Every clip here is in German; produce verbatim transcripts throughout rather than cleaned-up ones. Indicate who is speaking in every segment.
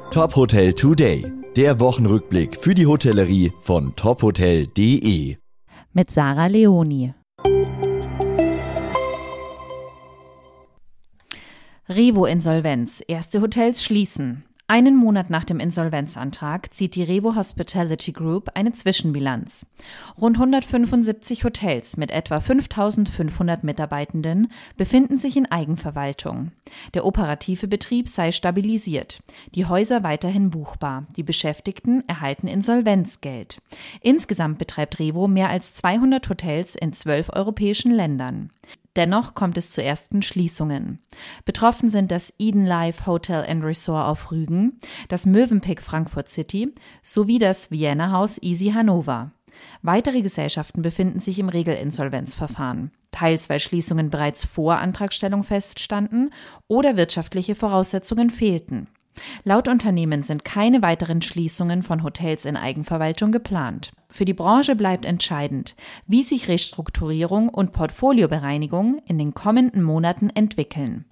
Speaker 1: Top Hotel Today, der Wochenrückblick für die Hotellerie von top hotel punkt de.
Speaker 2: Mit Sarah Leoni. Revo-Insolvenz. Erste Hotels schließen. Einen Monat nach dem Insolvenzantrag zieht die Revo Hospitality Group eine Zwischenbilanz. Rund hundertfünfundsiebzig Hotels mit etwa fünftausendfünfhundert Mitarbeitenden befinden sich in Eigenverwaltung. Der operative Betrieb sei stabilisiert, die Häuser weiterhin buchbar, die Beschäftigten erhalten Insolvenzgeld. Insgesamt betreibt Revo mehr als zweihundert Hotels in zwölf europäischen Ländern. Dennoch kommt es zu ersten Schließungen. Betroffen sind das Eden Life Hotel and Resort auf Rügen, das Mövenpick Frankfurt City sowie das Vienna House Easy Hannover. Weitere Gesellschaften befinden sich im Regelinsolvenzverfahren, teils weil Schließungen bereits vor Antragstellung feststanden oder wirtschaftliche Voraussetzungen fehlten. Laut Unternehmen sind keine weiteren Schließungen von Hotels in Eigenverwaltung geplant. Für die Branche bleibt entscheidend, wie sich Restrukturierung und Portfoliobereinigung in den kommenden Monaten entwickeln.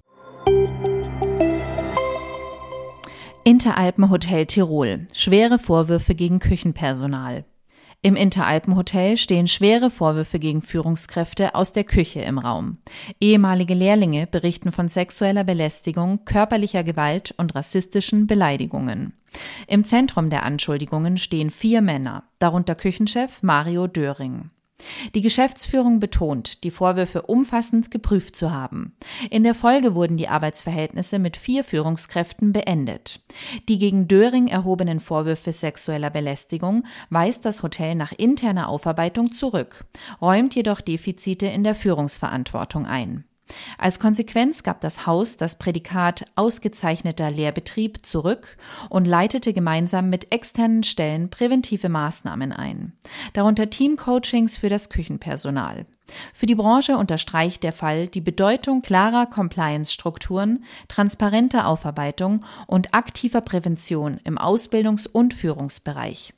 Speaker 2: Interalpen-Hotel Tirol. Schwere Vorwürfe gegen Küchenpersonal. Im Interalpen-Hotel stehen schwere Vorwürfe gegen Führungskräfte aus der Küche im Raum. Ehemalige Lehrlinge berichten von sexueller Belästigung, körperlicher Gewalt und rassistischen Beleidigungen. Im Zentrum der Anschuldigungen stehen vier Männer, darunter Küchenchef Mario Döring. Die Geschäftsführung betont, die Vorwürfe umfassend geprüft zu haben. In der Folge wurden die Arbeitsverhältnisse mit vier Führungskräften beendet. Die gegen Döring erhobenen Vorwürfe sexueller Belästigung weist das Hotel nach interner Aufarbeitung zurück, räumt jedoch Defizite in der Führungsverantwortung ein. Als Konsequenz gab das Haus das Prädikat ausgezeichneter Lehrbetrieb zurück und leitete gemeinsam mit externen Stellen präventive Maßnahmen ein, darunter Teamcoachings für das Küchenpersonal. Für die Branche unterstreicht der Fall die Bedeutung klarer Compliance-Strukturen, transparenter Aufarbeitung und aktiver Prävention im Ausbildungs- und Führungsbereich.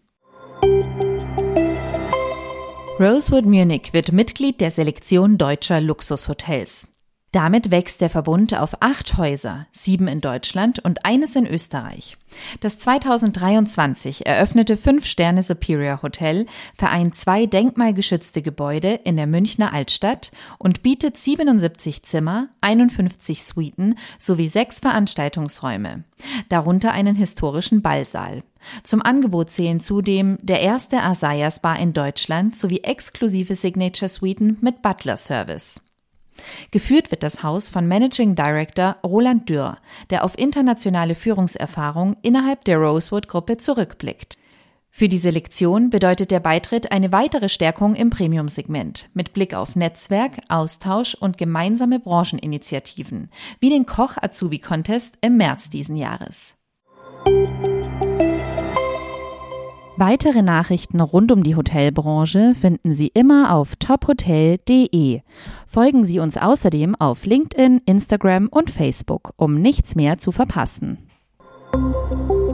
Speaker 2: Rosewood Munich wird Mitglied der Selektion deutscher Luxushotels. Damit wächst der Verbund auf acht Häuser, sieben in Deutschland und eines in Österreich. Das zweitausenddreiundzwanzig eröffnete Fünf-Sterne Superior Hotel vereint zwei denkmalgeschützte Gebäude in der Münchner Altstadt und bietet siebenundsiebzig Zimmer, einundfünfzig Suiten sowie sechs Veranstaltungsräume, darunter einen historischen Ballsaal. Zum Angebot zählen zudem der erste Asaya Spa in Deutschland sowie exklusive Signature-Suiten mit Butler-Service. Geführt wird das Haus von Managing Director Roland Dürr, der auf internationale Führungserfahrung innerhalb der Rosewood-Gruppe zurückblickt. Für die Selektion bedeutet der Beitritt eine weitere Stärkung im Premium-Segment mit Blick auf Netzwerk, Austausch und gemeinsame Brancheninitiativen, wie den Koch-Azubi-Contest im März diesen Jahres. Weitere Nachrichten rund um die Hotelbranche finden Sie immer auf top hotel punkt de. Folgen Sie uns außerdem auf LinkedIn, Instagram und Facebook, um nichts mehr zu verpassen.